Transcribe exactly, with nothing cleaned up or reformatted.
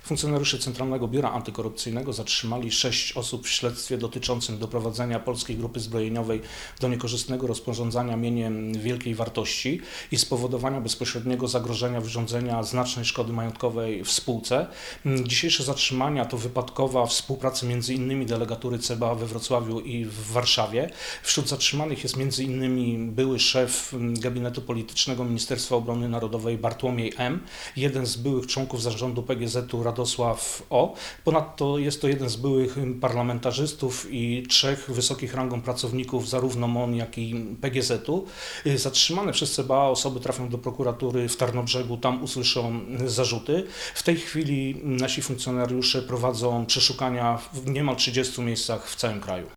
Funkcjonariusze Centralnego Biura Antykorupcyjnego zatrzymali sześć osób w śledztwie dotyczącym doprowadzenia polskiej grupy zbrojeniowej do niekorzystnego rozporządzania mieniem wielkiej wartości i spowodowania bezpośredniego zagrożenia wyrządzenia znacznej szkody majątkowej w spółce. Dzisiejsze zatrzymania to wypadkowa współpracy między innymi delegatury C B A we Wrocławiu i w Warszawie. Wśród zatrzymanych jest między innymi były szef gabinetu politycznego Ministerstwa Obrony Narodowej Bartłomiej M., jeden z byłych członków zarządu P G Z-u Radosław O. Ponadto jest to jeden z byłych parlamentarzystów i trzech wysokich rangą pracowników zarówno M O N, jak i P G Z-u. Zatrzymane przez C B A osoby trafią do prokuratury w Tarnobrzegu, tam usłyszą zarzuty. W tej chwili nasi funkcjonariusze prowadzą przeszukania w niemal trzydziestu miejscach w całym kraju.